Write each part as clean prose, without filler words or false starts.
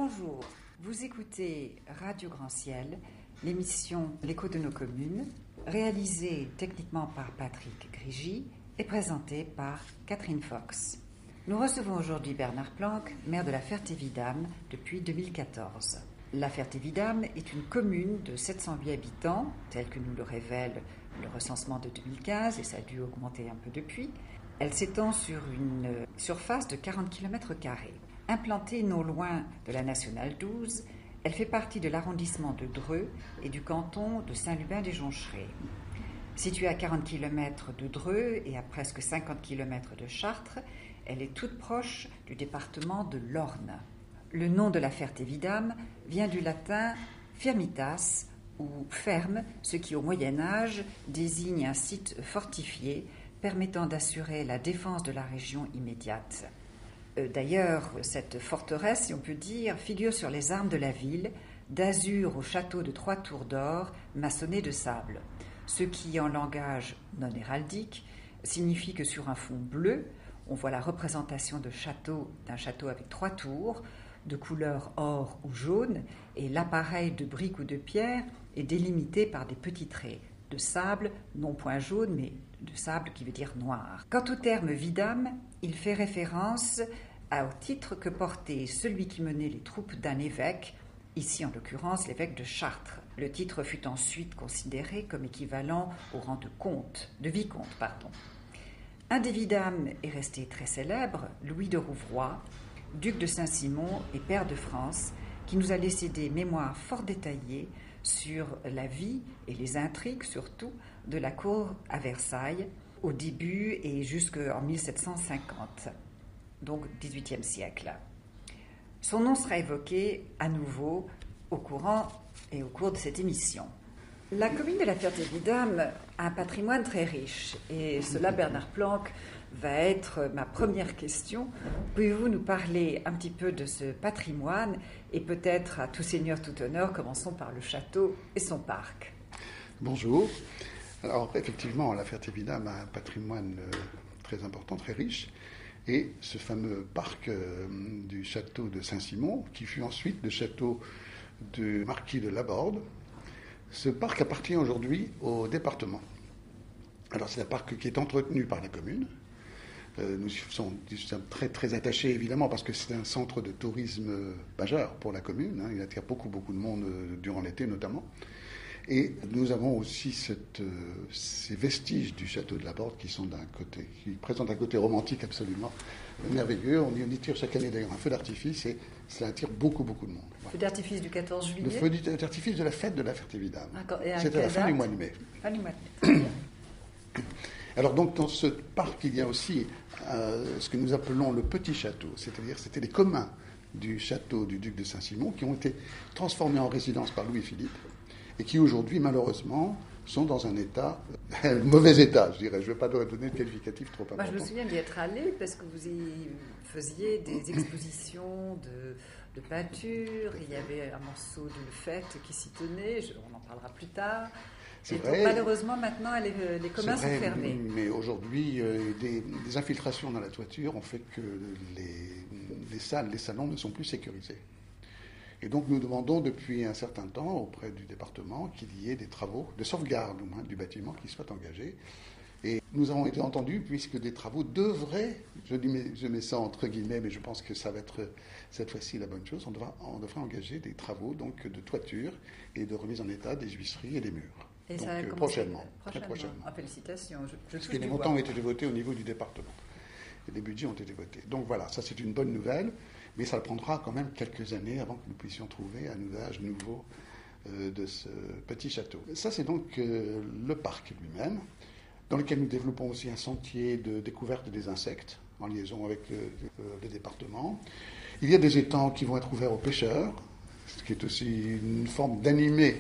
Bonjour, vous écoutez Radio Grand Ciel, l'émission L'écho de nos communes, réalisée techniquement par Patrick Grigy et présentée par Catherine Fox. Nous recevons aujourd'hui Bernard Planck, maire de La Ferté-Vidame depuis 2014. La Ferté-Vidame est une commune de 708 habitants, tel que nous le révèle le recensement de 2015, et ça a dû augmenter un peu depuis. Elle s'étend sur une surface de 40 km². Implantée non loin de la Nationale 12, elle fait partie de l'arrondissement de Dreux et du canton de Saint-Lubin-des-Joncherets. Située à 40 km de Dreux et à presque 50 km de Chartres, elle est toute proche du département de l'Orne. Le nom de la Ferté-Vidame vient du latin firmitas, ou ferme, ce qui au Moyen-Âge désigne un site fortifié permettant d'assurer la défense de la région immédiate. D'ailleurs, cette forteresse, si on peut dire, figure sur les armes de la ville, d'azur au château de 3 tours d'or maçonnées de sable. Ce qui, en langage non héraldique, signifie que sur un fond bleu, on voit la représentation d'un château avec 3 tours, de couleur or ou jaune, et l'appareil de briques ou de pierre est délimité par des petits traits de sable, non point jaune, mais de sable qui veut dire noir. Quant au terme vidame, il fait référence au titre que portait celui qui menait les troupes d'un évêque, ici en l'occurrence l'évêque de Chartres. Le titre fut ensuite considéré comme équivalent au rang de vicomte. Un des vidames est resté très célèbre, Louis de Rouvroy, duc de Saint-Simon et pair de France, qui nous a laissé des mémoires fort détaillées sur la vie et les intrigues surtout de la cour à Versailles au début et jusqu'en 1750, donc XVIIIe siècle. Son nom sera évoqué à nouveau au cours de cette émission. La commune de La Ferté-Vidame a un patrimoine très riche et cela, Bernard Planck, va être ma première question. Pouvez-vous nous parler un petit peu de ce patrimoine et peut-être à tout seigneur, tout honneur, commençons par le château et son parc. Bonjour. Alors effectivement, La Ferté-Vidame a un patrimoine très important, très riche. Et ce fameux parc du château de Saint-Simon, qui fut ensuite le château du marquis de Laborde, ce parc appartient aujourd'hui au département. Alors c'est un parc qui est entretenu par la commune. Nous sommes très, très attachés, évidemment, parce que c'est un centre de tourisme majeur pour la commune. Il attire beaucoup de monde durant l'été, notamment. Et nous avons aussi ces vestiges du château de Laborde qui présentent un côté romantique absolument merveilleux. On y tire chaque année d'ailleurs un feu d'artifice et cela attire beaucoup de monde. Le feu d'artifice du 14 juillet. Le feu d'artifice de la fête de la Ferté-Vidame. C'est à la fin du mois de mai. Fin du mois de mai. Alors donc dans ce parc, il y a aussi ce que nous appelons le petit château, c'est-à-dire c'était les communs du château du duc de Saint-Simon qui ont été transformés en résidence par Louis-Philippe et qui aujourd'hui malheureusement sont dans un mauvais état, je dirais. Je ne vais pas donner de qualificatif trop important. Moi, je me souviens d'y être allée parce que vous y faisiez des expositions de peinture, il y avait un morceau de fête qui s'y tenait, on en parlera plus tard. C'est vrai. Donc, malheureusement, maintenant, les communs sont fermés. Mais aujourd'hui, des infiltrations dans la toiture ont fait que les salons ne sont plus sécurisés. Et donc, nous demandons depuis un certain temps auprès du département qu'il y ait des travaux de sauvegarde au moins, du bâtiment qui soient engagés. Et nous avons été entendus puisque des travaux devraient, je mets ça entre guillemets, mais je pense que ça va être cette fois-ci la bonne chose, on devrait engager des travaux donc, de toiture et de remise en état des huisseries et des murs. Et donc, ça prochainement. Félicitations. Parce que les montants ont été votés au niveau du département. Et les budgets ont été votés. Donc voilà, ça c'est une bonne nouvelle, mais ça prendra quand même quelques années avant que nous puissions trouver un usage nouveau de ce petit château. Ça c'est donc le parc lui-même, dans lequel nous développons aussi un sentier de découverte des insectes, en liaison avec le département. Il y a des étangs qui vont être ouverts aux pêcheurs, ce qui est aussi une forme d'animer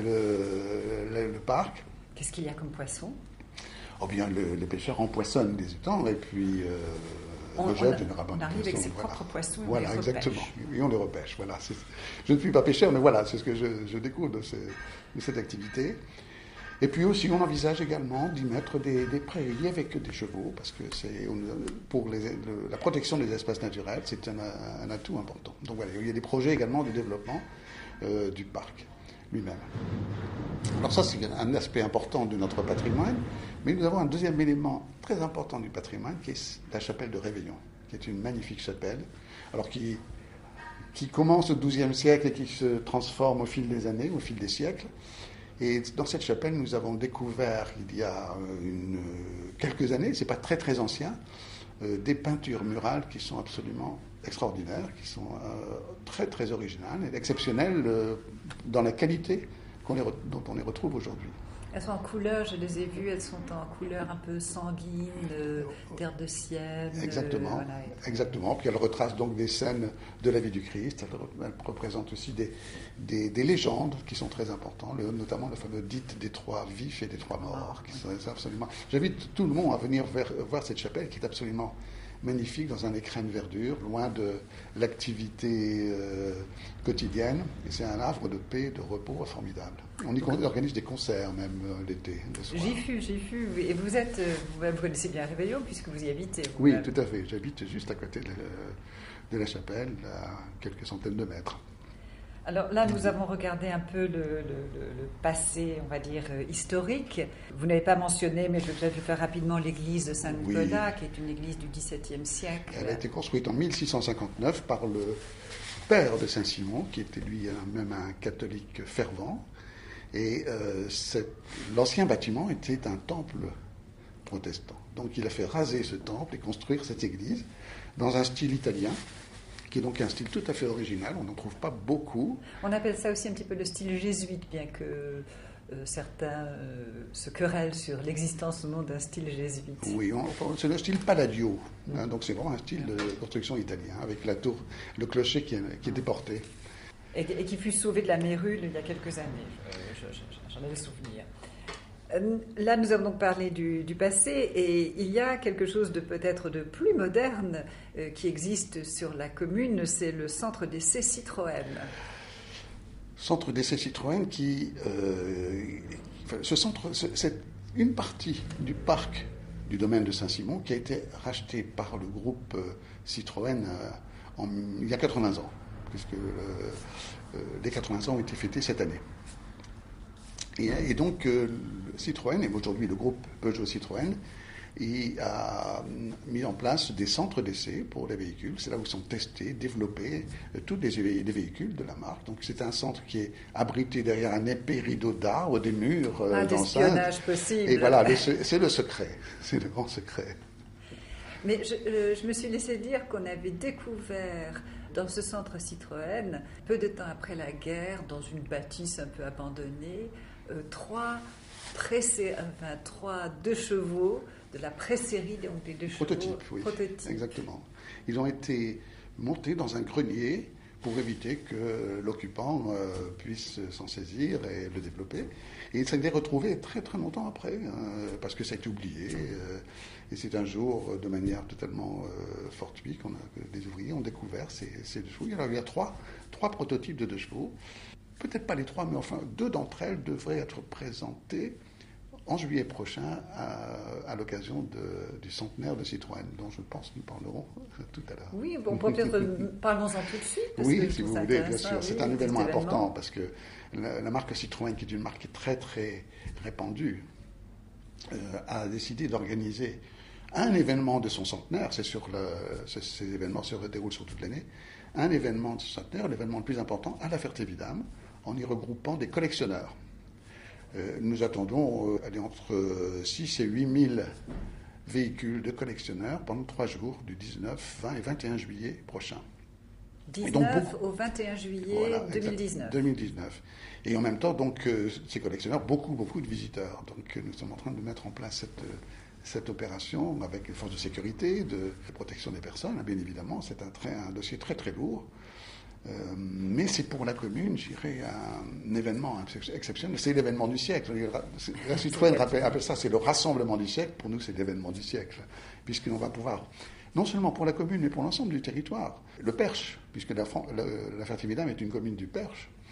le parc. Qu'est-ce qu'il y a comme poisson ? Oh bien, les pêcheurs empoissonnent les étangs et puis rejettent une rabande. On arrive avec ses propres poissons et on les repêche. Exactement. Et on les repêche. Voilà. Je ne suis pas pêcheur, mais voilà, c'est ce que je découvre de cette activité. Et puis aussi, on envisage également d'y mettre des prairies avec des chevaux, parce que pour la protection des espaces naturels, c'est un atout important. Donc voilà, il y a des projets également de développement du parc lui-même. Alors ça, c'est un aspect important de notre patrimoine, mais nous avons un deuxième élément très important du patrimoine, qui est la chapelle de Réveillon, qui est une magnifique chapelle, alors qui commence au XIIe siècle et qui se transforme au fil des années, au fil des siècles. Et dans cette chapelle, nous avons découvert, il y a quelques années, c'est pas très très ancien, des peintures murales qui sont absolument extraordinaires, qui sont très très originales et exceptionnelles dans la qualité dont on les retrouve aujourd'hui. Elles sont en couleur, je les ai vues, elles sont en couleur un peu sanguine, terre de Sienne. Exactement, voilà. Exactement. Puis elles retracent donc des scènes de la vie du Christ. Elles représentent aussi des légendes qui sont très importantes, notamment le fameux dite des trois vifs et des trois morts. Qui sont absolument... J'invite tout le monde à venir voir cette chapelle qui est absolument magnifique, dans un écrin de verdure, loin de l'activité quotidienne. Et c'est un havre de paix, de repos formidable. On y organise des concerts même l'été, le soir. J'y fus. Et vous connaissez bien Réveillon puisque vous y habitez. Oui, tout à fait. J'habite juste à côté de la chapelle, à quelques centaines de mètres. Alors là, nous avons regardé un peu le passé, on va dire, historique. Vous n'avez pas mentionné, mais je vais peut-être le faire rapidement, l'église de Saint-Nicolas, qui est une église du XVIIe siècle. Elle a été construite en 1659 par le père de Saint-Simon, qui était lui même un catholique fervent. Et l'ancien bâtiment était un temple protestant. Donc il a fait raser ce temple et construire cette église dans un style italien, qui est donc un style tout à fait original, on n'en trouve pas beaucoup. On appelle ça aussi un petit peu le style jésuite, bien que certains se querellent sur l'existence ou non d'un style jésuite. Oui, c'est le style Palladio, donc c'est vraiment un style de construction italien, avec la tour, le clocher qui est déporté. Et qui fut sauvé de la mérule il y a quelques années, j'en ai le souvenir. Là, nous avons donc parlé du passé et il y a quelque chose de peut-être de plus moderne qui existe sur la commune, c'est le centre d'essai Citroën. Centre d'essai Citroën ce centre, c'est une partie du parc du domaine de Saint-Simon qui a été racheté par le groupe Citroën il y a 80 ans, puisque les 80 ans ont été fêtés cette année. Et donc, Citroën, et aujourd'hui le groupe Peugeot Citroën, a mis en place des centres d'essai pour les véhicules. C'est là où sont testés, développés tous les véhicules de la marque. Donc, c'est un centre qui est abrité derrière un épais rideau d'arbres, des murs d'espionnage possible. Et voilà, c'est le secret, c'est le grand secret. Mais je me suis laissé dire qu'on avait découvert dans ce centre Citroën, peu de temps après la guerre, dans une bâtisse un peu abandonnée, deux chevaux de la pré-série des deux chevaux. Prototypes. Exactement. Ils ont été montés dans un grenier pour éviter que l'occupant puisse s'en saisir et le développer. Et il s'est retrouvé très très longtemps après, parce que ça a été oublié. Et c'est un jour, de manière totalement fortuite, que des ouvriers ont découvert ces deux chevaux. Alors il y a trois prototypes de deux chevaux. Peut-être pas les trois, mais enfin 2 d'entre elles devraient être présentées en juillet prochain à l'occasion du centenaire de Citroën, dont je pense nous parlerons tout à l'heure. Oui, bon, peut-être parlons-en tout de suite. Oui, si vous voulez, bien sûr. C'est un événement important parce que la marque Citroën, qui est une marque très très répandue, a décidé d'organiser un événement de son centenaire. Ces événements se déroulent sur toute l'année. Un événement de son centenaire, l'événement le plus important, à la Ferté-Vidame, en y regroupant des collectionneurs. Nous attendons entre 6 et 8 000 véhicules de collectionneurs pendant 3 jours, du 19, 20 et 21 juillet prochain. 19 au 21 juillet voilà, 2019. 2019. Et en même temps, donc, ces collectionneurs, beaucoup de visiteurs. Donc, nous sommes en train de mettre en place cette opération avec les forces de sécurité, de protection des personnes, bien évidemment. C'est un dossier très très lourd. Mais c'est pour la commune, je dirais, un événement exceptionnel. C'est l'événement du siècle. La Citroën appelle ça, c'est le rassemblement du siècle. Pour nous, c'est l'événement du siècle. Puisqu'on va pouvoir, non seulement pour la commune, mais pour l'ensemble du territoire, le Perche, puisque la Ferté-Vidame est une commune du Perche,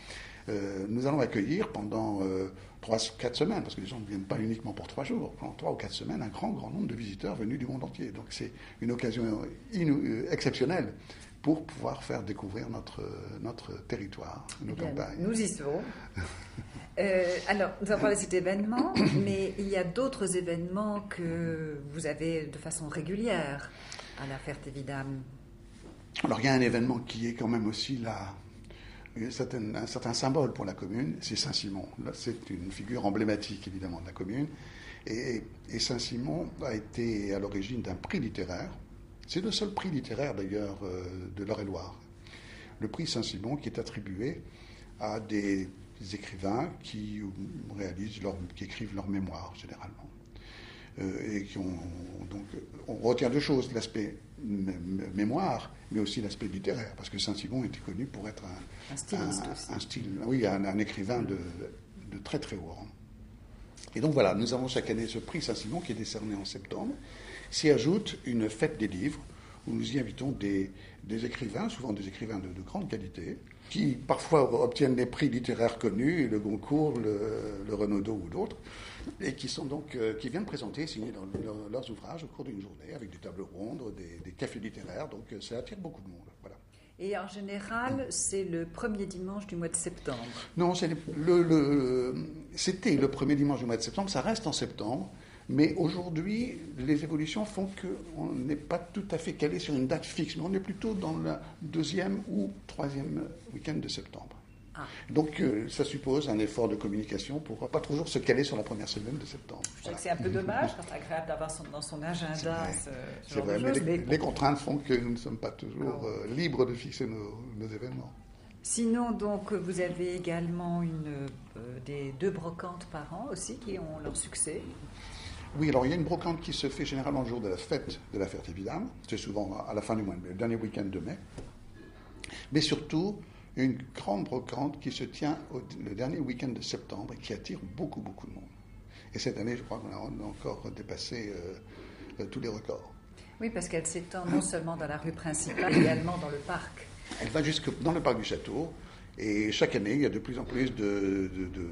Nous allons accueillir pendant 3-4 semaines, parce que les gens ne viennent pas uniquement pour 3 jours, pendant 3 ou 4 semaines, un grand nombre de visiteurs venus du monde entier. Donc c'est une occasion exceptionnelle pour pouvoir faire découvrir notre territoire, nos campagnes. Nous y serons. Alors, nous avons parlé de cet événement, mais il y a d'autres événements que vous avez de façon régulière à la Ferté-Vidame. Alors, il y a un événement qui est quand même aussi un certain symbole pour la commune, c'est Saint-Simon. Là, c'est une figure emblématique, évidemment, de la commune. Et Saint-Simon a été à l'origine d'un prix littéraire. C'est le seul prix littéraire, d'ailleurs, de l'Eure-et-Loire. Le prix Saint-Simon qui est attribué à des écrivains qui écrivent leurs mémoires, généralement. Et donc, on retient 2 choses, l'aspect mémoire, mais aussi l'aspect littéraire, parce que Saint-Simon était connu pour être un écrivain de très très haut rang. Et donc voilà, nous avons chaque année ce prix Saint-Simon qui est décerné en septembre. S'y ajoute une fête des livres, où nous y invitons des écrivains, souvent des écrivains de grande qualité, qui parfois obtiennent des prix littéraires connus, le Goncourt, le Renaudot ou d'autres, et qui viennent présenter et signer leurs ouvrages au cours d'une journée, avec des tables rondes, des cafés littéraires, donc ça attire beaucoup de monde. Voilà. Et en général, c'est le premier dimanche du mois de septembre. Non, c'était le premier dimanche du mois de septembre, ça reste en septembre. Mais aujourd'hui, les évolutions font qu'on n'est pas tout à fait calé sur une date fixe, mais on est plutôt dans le 2e ou 3e week-end de septembre. Ah. Donc ça suppose un effort de communication pour pas toujours se caler sur la première semaine de septembre. Je sais que c'est un peu dommage, c'est agréable d'avoir dans son agenda ce genre vrai, de choses. Mais les contraintes font que nous ne sommes pas toujours libres de fixer nos événements. Sinon, donc, vous avez également des 2 brocantes par an aussi qui ont leur succès. Oui, alors il y a une brocante qui se fait généralement le jour de la fête de la Ferté-Vidame. C'est souvent à la fin du mois, le dernier week-end de mai. Mais surtout, une grande brocante qui se tient le dernier week-end de septembre et qui attire beaucoup, beaucoup de monde. Et cette année, je crois qu'on a encore dépassé tous les records. Oui, parce qu'elle s'étend non seulement dans la rue principale, mais également dans le parc. Elle va jusque dans le parc du château. Et chaque année, il y a de plus en plus de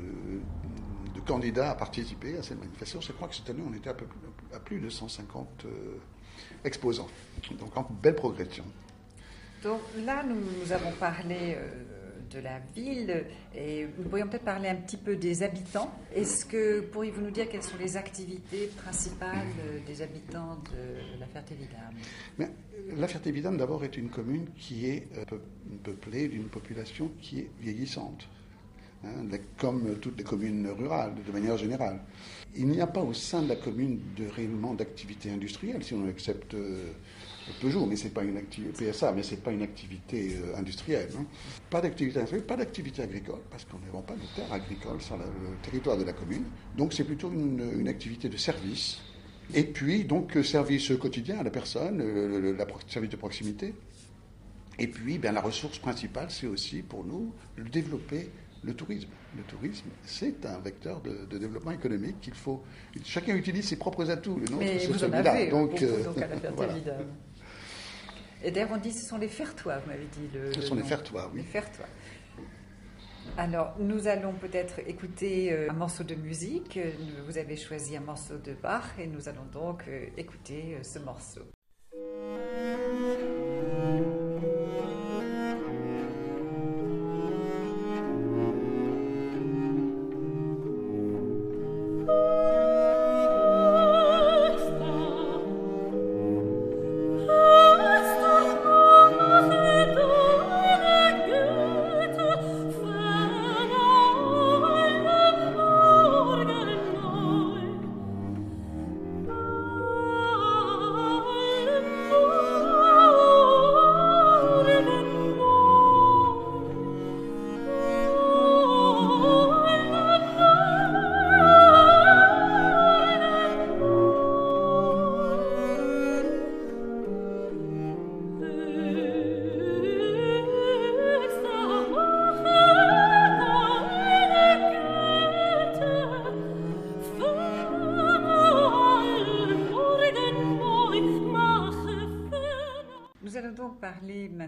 candidats à participer à cette manifestation. Je crois que cette année, on était à plus de 150 exposants. Donc, en belle progression. Donc là, nous avons parlé de la ville et nous pourrions peut-être parler un petit peu des habitants. Pourriez-vous nous dire quelles sont les activités principales des habitants de la Ferté-Vidame? La Ferté-Vidame, d'abord, est une commune qui est peuplée d'une population qui est vieillissante. Comme toutes les communes rurales, de manière générale. Il n'y a pas au sein de la commune réellement d'activité industrielle, si on accepte Peugeot, mais c'est pas une activité PSA, mais c'est pas une activité industrielle. Hein. Pas d'activité industrielle, pas d'activité agricole, parce qu'on ne vend pas de terres agricoles sur le territoire de la commune. Donc c'est plutôt une activité de service. Et puis donc service quotidien à la personne, service de proximité. Et puis la ressource principale, c'est aussi pour nous le développer. Le tourisme. Le tourisme, c'est un vecteur de développement économique qu'il faut... Chacun utilise ses propres atouts. Le nôtre, mais c'est vous en celui-là. avez beaucoup, donc à la Ferté-Vidame. Voilà. Et d'ailleurs, on dit que ce sont les Fertois, vous m'avez dit. Ce sont les Fertois, oui. Les Fertois. Alors, nous allons peut-être écouter un morceau de musique. Vous avez choisi un morceau de Bach et nous allons donc écouter ce morceau. Morgen neu.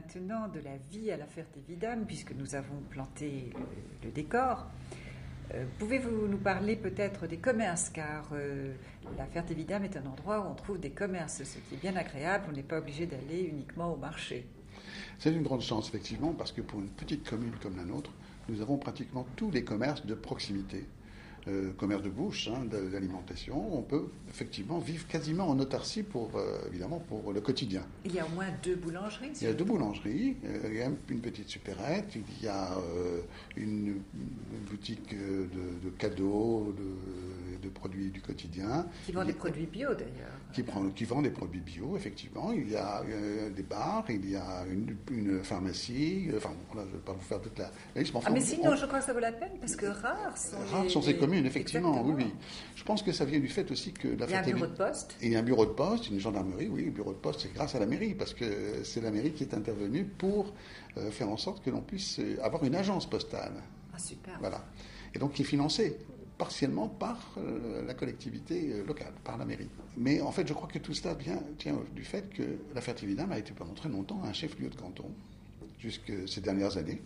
maintenant de la vie à la Ferté-Vidame, puisque nous avons planté le décor. Pouvez-vous nous parler peut-être des commerces, car la Ferté-Vidame est un endroit où on trouve des commerces, ce qui est bien agréable, on n'est pas obligé d'aller uniquement au marché. C'est une grande chance, effectivement, parce que pour une petite commune comme la nôtre, nous avons pratiquement tous les commerces de proximité. Commerce de bouche, d'alimentation, on peut effectivement vivre quasiment en autarcie évidemment pour le quotidien. Il y a au moins 2 boulangeries. Il y a 2 boulangeries, il y a une petite supérette, il y a une boutique de cadeaux, de produits du quotidien. Qui vend des produits bio d'ailleurs. Qui vend des produits bio, effectivement. Il y a des bars, il y a une pharmacie. Enfin, là, je ne vais pas vous faire toute la liste. Mais sinon, je crois que ça vaut la peine, parce que rares sont ces communes, effectivement. Exactement. Oui. Je pense que ça vient du fait aussi que il y a un bureau de poste. Il y a un bureau de poste, une gendarmerie, oui. Le bureau de poste, c'est grâce à la mairie, parce que c'est la mairie qui est intervenue pour faire en sorte que l'on puisse avoir une agence postale. Ah, super. Voilà. Et donc, qui est financée partiellement par la collectivité locale, par la mairie. Mais en fait, je crois que tout cela tient du fait que la Ferté-Vidame a été pendant très longtemps un chef-lieu de canton, jusque ces dernières années.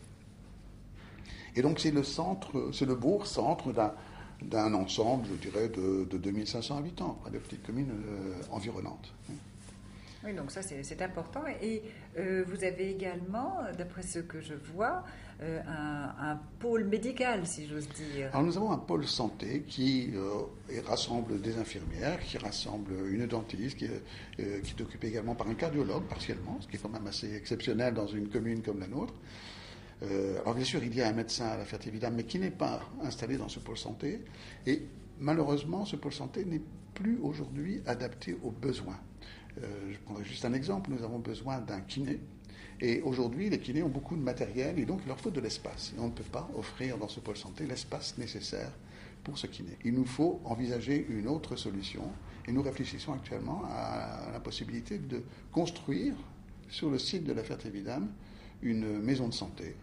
Et donc, c'est le bourg-centre d'un ensemble, je dirais, de 2500 habitants, de petites communes environnantes. Oui, donc ça c'est important. Et vous avez également, d'après ce que je vois, un pôle médical, si j'ose dire. Alors nous avons un pôle santé qui rassemble des infirmières, qui rassemble une dentiste, qui est occupée également par un cardiologue partiellement, ce qui est quand même assez exceptionnel dans une commune comme la nôtre. Alors bien sûr, il y a un médecin à la Ferté-Vidame, mais qui n'est pas installé dans ce pôle santé. Et malheureusement, ce pôle santé n'est plus aujourd'hui adapté aux besoins. Je prendrai juste un exemple. Nous avons besoin d'un kiné. Et aujourd'hui, les kinés ont beaucoup de matériel et donc il leur faut de l'espace. Et on ne peut pas offrir dans ce pôle santé l'espace nécessaire pour ce kiné. Il nous faut envisager une autre solution. Et nous réfléchissons actuellement à la possibilité de construire sur le site de la Ferté-Vidame une maison de santé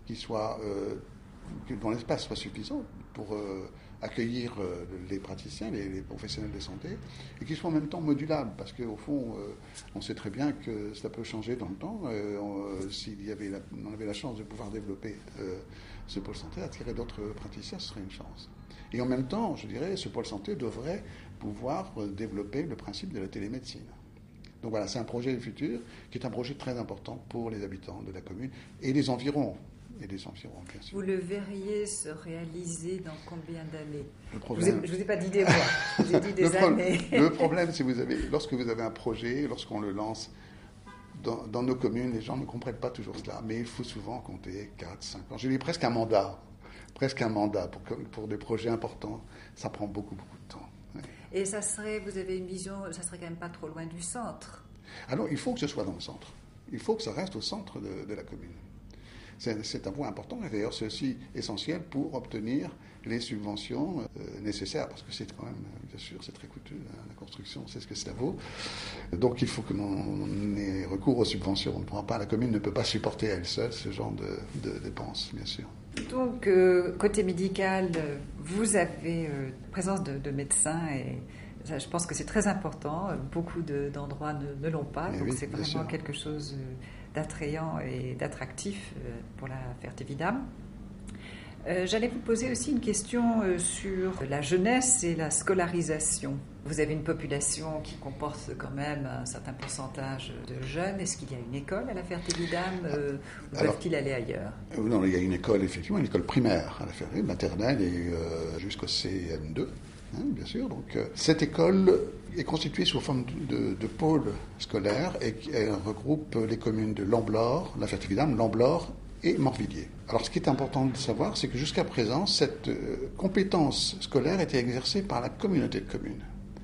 dont l'espace soit suffisant pour accueillir les praticiens, les professionnels de santé, et qui soit en même temps modulable, parce qu'au fond, on sait très bien que ça peut changer dans le temps. Si on avait la chance de pouvoir développer ce pôle santé, attirer d'autres praticiens, ce serait une chance. Et en même temps, je dirais, ce pôle santé devrait pouvoir développer le principe de la télémédecine. Donc voilà, c'est un projet du futur qui est un projet très important pour les habitants de la commune et les environs. Bien sûr. Vous le verriez se réaliser dans combien d'années? Je Je ne vous ai pas dit des mois, je vous ai dit des années. Le problème, c'est lorsque vous avez un projet, lorsqu'on le lance dans nos communes, les gens ne comprennent pas toujours cela. Mais il faut souvent compter 4, 5 ans. J'ai dit presque un mandat. Pour des projets importants. Ça prend beaucoup de temps. Ouais. Et vous avez une vision, ça serait quand même pas trop loin du centre? Alors, il faut que ce soit dans le centre. Il faut que ça reste au centre de la commune. C'est un point important, et d'ailleurs c'est aussi essentiel pour obtenir les subventions nécessaires, parce que c'est quand même, bien sûr, c'est très coûteux, la construction, c'est ce que cela vaut. Donc il faut que l'on ait recours aux subventions. La commune ne peut pas supporter à elle seule ce genre de dépenses, bien sûr. Donc, côté médical, vous avez présence de médecins et ça, je pense que c'est très important. Beaucoup d'endroits ne l'ont pas, donc c'est vraiment quelque chose d'attrayant et d'attractif pour la Ferté-Vidame. J'allais vous poser aussi une question sur la jeunesse et la scolarisation. Vous avez une population qui comporte quand même un certain pourcentage de jeunes. Est-ce qu'il y a une école à la Ferté-Vidame ou peuvent-ils aller ailleurs? Non, il y a une école, effectivement, une école primaire à la Ferté-Vidame, maternelle et jusqu'au CM2. Bien sûr. Donc, cette école est constituée sous forme de pôle scolaire et elle regroupe les communes de Lamblore, la Ferté-Vidame, Lamblore et Morvilliers. Alors, ce qui est important de savoir, c'est que jusqu'à présent, cette compétence scolaire était exercée par la communauté de communes.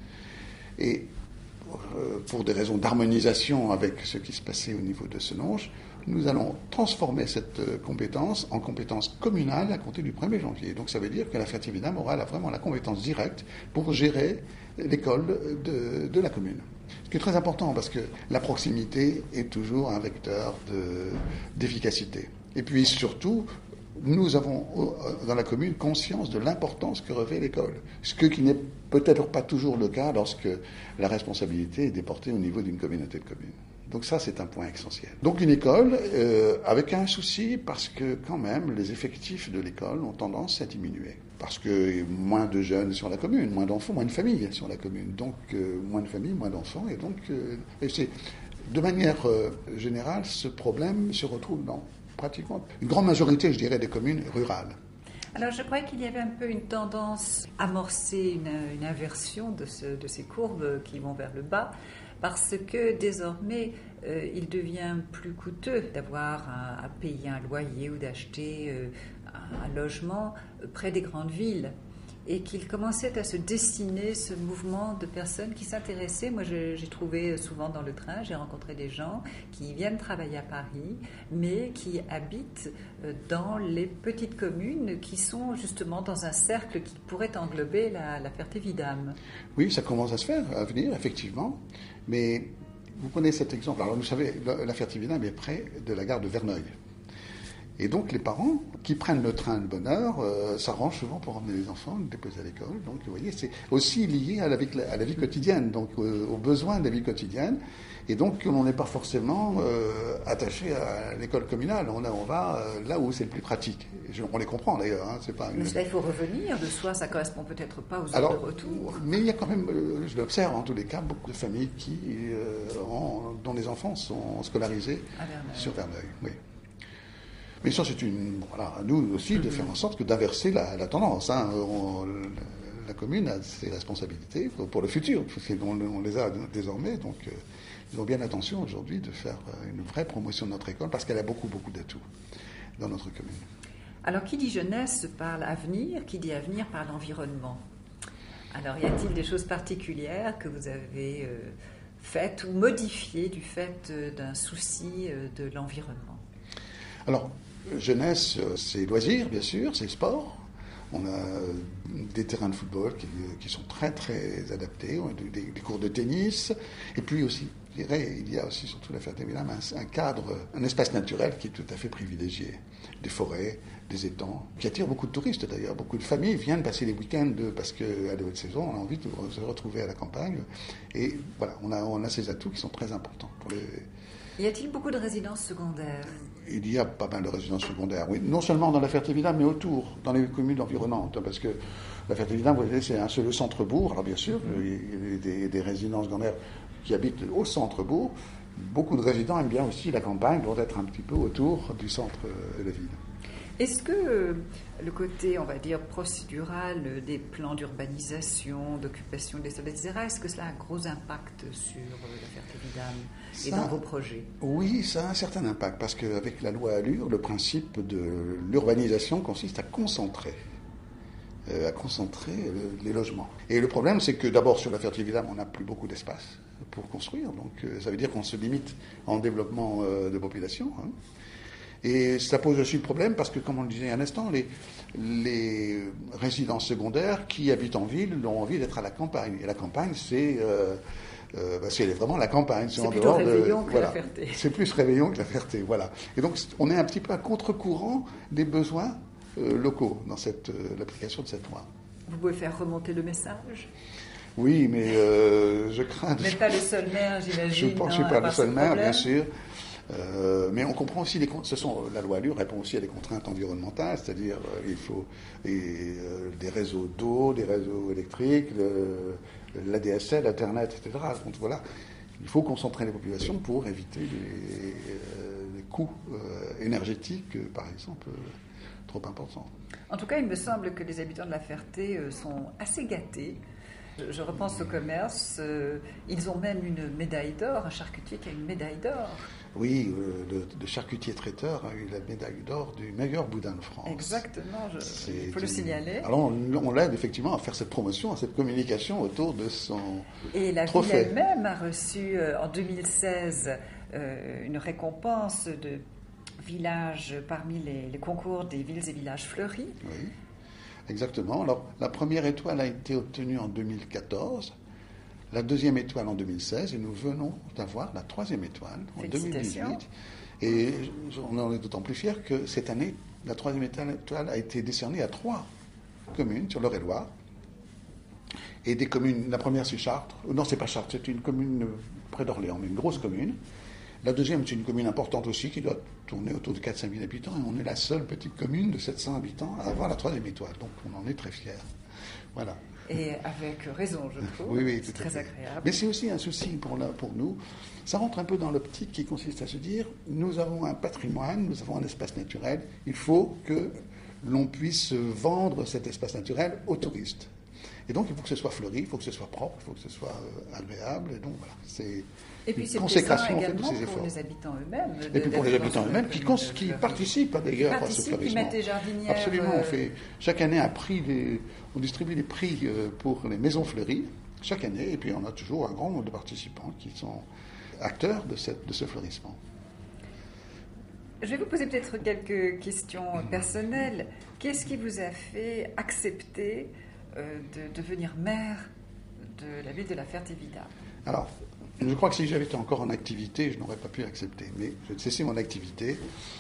Et pour des raisons d'harmonisation avec ce qui se passait au niveau de Senonches, nous allons transformer cette compétence en compétence communale à compter du 1er janvier. Donc ça veut dire que la Ferté-Vidame aura vraiment la compétence directe pour gérer l'école de la commune. Ce qui est très important parce que la proximité est toujours un vecteur d'efficacité. Et puis surtout, nous avons dans la commune conscience de l'importance que revêt l'école. Ce qui n'est peut-être pas toujours le cas lorsque la responsabilité est déportée au niveau d'une communauté de communes. Donc ça, c'est un point essentiel. Donc une école avec un souci parce que quand même, les effectifs de l'école ont tendance à diminuer. Parce que moins de jeunes sur la commune, moins d'enfants, moins de familles sur la commune. Donc moins de familles, moins d'enfants. Et donc, de manière générale, ce problème se retrouve dans pratiquement une grande majorité, je dirais, des communes rurales. Alors, je crois qu'il y avait un peu une tendance à amorcer une inversion de ces courbes qui vont vers le bas, parce que désormais, il devient plus coûteux d'avoir à payer un loyer ou d'acheter un logement près des grandes villes. Et qu'il commençait à se dessiner ce mouvement de personnes qui s'intéressaient. Moi, j'ai trouvé souvent dans le train, j'ai rencontré des gens qui viennent travailler à Paris, mais qui habitent dans les petites communes qui sont justement dans un cercle qui pourrait englober la Ferté-Vidame. Oui, ça commence à se faire, à venir, effectivement. Mais vous prenez cet exemple. Alors, vous savez, la Ferté-Vidame est près de la gare de Verneuil. Et donc les parents qui prennent le train de bonne heure s'arrangent souvent pour emmener les enfants, les déposer à l'école. Donc vous voyez, c'est aussi lié à la vie quotidienne, donc aux besoins de la vie quotidienne. Et donc on n'est pas forcément attaché à l'école communale. On va là où c'est le plus pratique. On les comprend d'ailleurs. Hein, c'est pas Mais cela, il faut revenir de soi, ça ne correspond peut-être pas aux heures de retour. Mais il y a quand même, je l'observe en tous les cas, beaucoup de familles dont les enfants sont scolarisés sur Verneuil. Oui. Mais ça, c'est à nous aussi de faire en sorte que d'inverser la tendance. Hein. La commune a ses responsabilités pour le futur, parce qu'on les a désormais. Donc, ils ont bien l'intention aujourd'hui de faire une vraie promotion de notre école, parce qu'elle a beaucoup, beaucoup d'atouts dans notre commune. Alors, qui dit jeunesse parle avenir, qui dit avenir parle environnement. Alors, y a-t-il des choses particulières que vous avez faites ou modifiées du fait d'un souci de l'environnement? Alors, jeunesse, c'est loisirs, bien sûr, c'est sport. On a des terrains de football qui sont très, très adaptés. On a des cours de tennis. Et puis aussi, je dirais, il y a aussi, surtout la Ferté-Vidame, un cadre, un espace naturel qui est tout à fait privilégié. Des forêts, des étangs, qui attirent beaucoup de touristes d'ailleurs. Beaucoup de familles viennent passer les week-ends parce qu'à la haute saison, on a envie de se retrouver à la campagne. Et voilà, on a ces atouts qui sont très importants pour les... Y a-t-il beaucoup de résidences secondaires? Il y a pas mal de résidences secondaires, oui. Non seulement dans la Ferté-Vidame, mais autour, dans les communes environnantes. Parce que la Ferté-Vidame, vous voyez, c'est le centre-bourg. Alors bien sûr, il y a des résidences secondaires qui habitent au centre-bourg. Beaucoup de résidents aiment bien aussi la campagne, doivent être un petit peu autour du centre de la ville. Est-ce que le côté, on va dire, procédural des plans d'urbanisation, d'occupation des sols, etc., est-ce que cela a un gros impact sur la Ferté-Vidame et dans vos projets? Oui, ça a un certain impact, parce qu'avec la loi Allure, le principe de l'urbanisation consiste à concentrer les logements. Et le problème, c'est que d'abord, sur la Ferté-Vidame, on n'a plus beaucoup d'espace pour construire, donc ça veut dire qu'on se limite en développement de population, hein. Et ça pose aussi le problème parce que, comme on le disait un instant, les résidences secondaires qui habitent en ville ont envie d'être à la campagne. Et la campagne, c'est vraiment la campagne. C'est plutôt Réveillon que la Ferté. C'est plus Réveillon que la Ferté, voilà. Et donc, on est un petit peu à contre-courant des besoins locaux dans l'application de cette loi. Vous pouvez faire remonter le message? Oui, mais je crains... Vous n'êtes pas le seul maire, j'imagine. Je ne suis pas le seul maire, bien sûr. Mais on comprend aussi la loi Allure répond aussi à des contraintes environnementales, c'est-à-dire il faut des réseaux d'eau, des réseaux électriques, l'ADSL, Internet, etc. Donc voilà, il faut concentrer les populations pour éviter les coûts énergétiques, par exemple, trop importants. En tout cas, il me semble que les habitants de la Ferté sont assez gâtés. Je repense au commerce, ils ont même une médaille d'or, un charcutier qui a une médaille d'or. Oui, le charcutier traiteur a eu la médaille d'or du meilleur boudin de France. Exactement, il faut le signaler. Alors on l'aide effectivement à faire cette promotion, à cette communication autour de son Et la trophée. ville elle-même a reçu en 2016 une récompense de village parmi les concours des villes et villages fleuris. Oui. Exactement. Alors, la première étoile a été obtenue en 2014, la deuxième étoile en 2016, et nous venons d'avoir la troisième étoile en 2018. Et on en est d'autant plus fiers que cette année, la troisième étoile a été décernée à 3 communes sur l'Eure-et-Loire. Et des communes, la première c'est Chartres, non c'est pas Chartres, c'est une commune près d'Orléans, mais une grosse commune. La deuxième, c'est une commune importante aussi qui doit tourner autour de 4-5 000 habitants. Et on est la seule petite commune de 700 habitants à avoir la troisième étoile. Donc on en est très fiers. Voilà. Et avec raison, je trouve. Oui, c'est très agréable. Mais c'est aussi un souci pour nous. Ça rentre un peu dans l'optique qui consiste à se dire, nous avons un patrimoine, nous avons un espace naturel, il faut que l'on puisse vendre cet espace naturel aux touristes. Et donc il faut que ce soit fleuri, il faut que ce soit propre, il faut que ce soit agréable. Et donc voilà, c'est une consécration en fait, de ces efforts. Pour les habitants eux-mêmes. Et puis pour les habitants eux-mêmes qui participent d'ailleurs à ce fleurissement. Qui mettent des jardinières. Absolument, on fait chaque année on distribue des prix pour les maisons fleuries, chaque année, et puis on a toujours un grand nombre de participants qui sont acteurs de ce fleurissement. Je vais vous poser peut-être quelques questions personnelles. Qu'est-ce qui vous a fait accepter de devenir maire de la ville de La Ferté-Vidame? Alors, je crois que si j'avais été encore en activité, je n'aurais pas pu accepter. Mais j'ai cessé mon activité.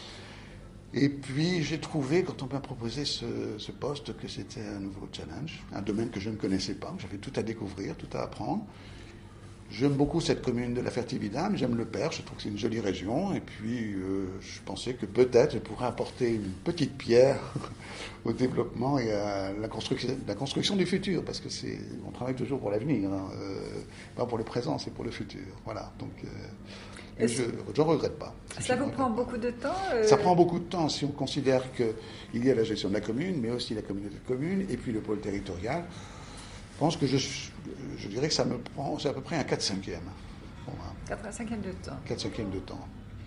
Et puis, j'ai trouvé, quand on m'a proposé ce poste, que c'était un nouveau challenge, un domaine que je ne connaissais pas. J'avais tout à découvrir, tout à apprendre. J'aime beaucoup cette commune de La Ferté-Vidame, j'aime le Perche, je trouve que c'est une jolie région, et puis je pensais que peut-être je pourrais apporter une petite pierre au développement et à la construction du futur, parce que on travaille toujours pour l'avenir, hein, pas pour le présent, c'est pour le futur. Voilà, donc je ne regrette pas. Ça vous prend beaucoup de temps Ça prend beaucoup de temps si on considère qu'il y a la gestion de la commune, mais aussi la communauté de communes, et puis le pôle territorial. Je pense que je dirais que ça me prend, c'est à peu près un 4/5e. Bon, 4/5e de temps. 4/5e de temps.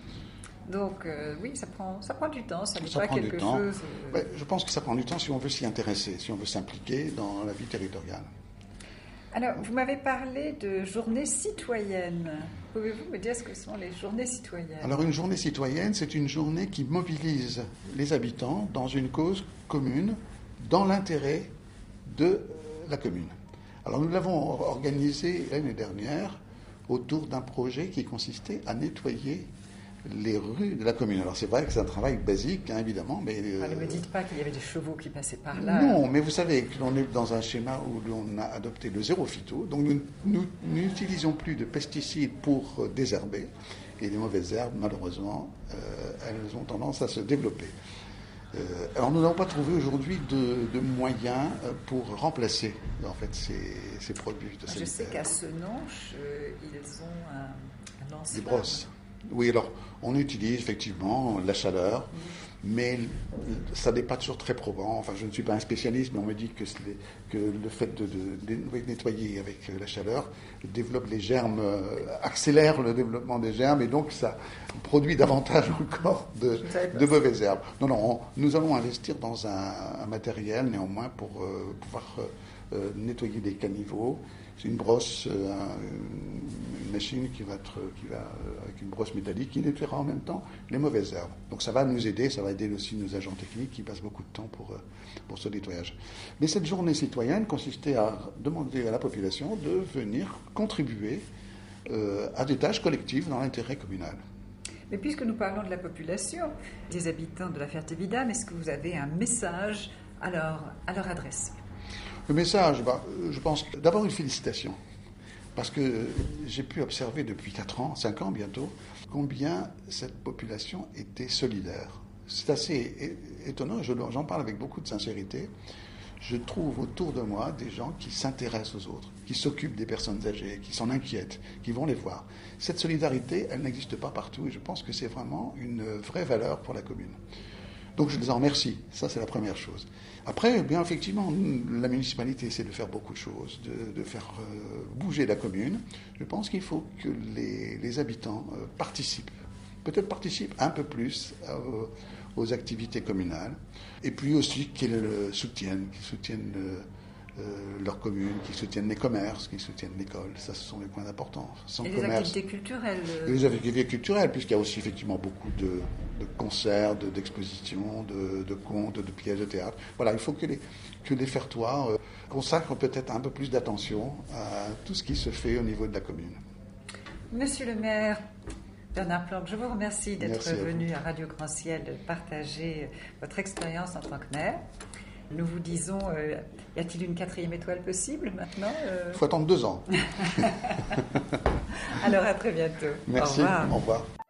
Donc oui, ça prend du temps, ça n'est pas quelque chose... Ouais, je pense que ça prend du temps si on veut s'y intéresser, si on veut s'impliquer dans la vie territoriale. Alors, vous m'avez parlé de journées citoyennes. Pouvez-vous me dire ce que sont les journées citoyennes? Alors, une journée citoyenne, c'est une journée qui mobilise les habitants dans une cause commune, dans l'intérêt de la commune. Alors nous l'avons organisé l'année dernière autour d'un projet qui consistait à nettoyer les rues de la commune. Alors c'est vrai que c'est un travail basique, hein, évidemment, mais... ne me dites pas qu'il y avait des chevaux qui passaient par là. Non, mais vous savez que l'on est dans un schéma où l'on a adopté le zéro phyto, donc nous n'utilisons plus de pesticides pour désherber, et les mauvaises herbes, malheureusement, elles ont tendance à se développer. Alors nous n'avons pas trouvé aujourd'hui de moyens pour remplacer en fait ces produits phytosanitaires. Je sais qu'à Senonches, ils ont un lance-flamme. Des brosses. Oui, alors on utilise effectivement la chaleur, mais ça n'est pas toujours très probant. Enfin, je ne suis pas un spécialiste, mais on me dit que le fait de nettoyer avec la chaleur développe les germes, accélère le développement des germes, et donc ça produit davantage encore de mauvaises herbes. Non, nous allons investir dans un matériel néanmoins pour pouvoir nettoyer des caniveaux. C'est une brosse, une machine qui va avec une brosse métallique qui nettoiera en même temps les mauvaises herbes. Donc ça va nous aider, ça va aider aussi nos agents techniques qui passent beaucoup de temps pour ce nettoyage. Mais cette journée citoyenne consistait à demander à la population de venir contribuer à des tâches collectives dans l'intérêt communal. Mais puisque nous parlons de la population, des habitants de La Ferté-Vidame, est-ce que vous avez un message à leur adresse? Le message, je pense d'abord une félicitation, parce que j'ai pu observer depuis 5 ans bientôt, combien cette population était solidaire. C'est assez étonnant, j'en parle avec beaucoup de sincérité. Je trouve autour de moi des gens qui s'intéressent aux autres, qui s'occupent des personnes âgées, qui s'en inquiètent, qui vont les voir. Cette solidarité, elle n'existe pas partout, et je pense que c'est vraiment une vraie valeur pour la commune. Donc je les en remercie, ça c'est la première chose. Après, bien effectivement, la municipalité essaie de faire beaucoup de choses, de faire bouger la commune. Je pense qu'il faut que les habitants participent un peu plus aux activités communales, et puis aussi qu'ils soutiennent leur commune, qu'ils soutiennent les commerces, qu'ils soutiennent l'école. Ça, ce sont les points importants. Et les activités culturelles. Et les activités culturelles, puisqu'il y a aussi effectivement beaucoup de concerts, d'expositions, de contes, de pièces de théâtre. Voilà, il faut que les Fertois consacrent peut-être un peu plus d'attention à tout ce qui se fait au niveau de la commune. Monsieur le maire Bernard Planck, je vous remercie d'être venu à Radio Grand Ciel partager votre expérience en tant que maire. Nous vous disons, y a-t-il une 4e étoile possible maintenant Il faut attendre 2 ans. Alors à très bientôt. Merci, au revoir.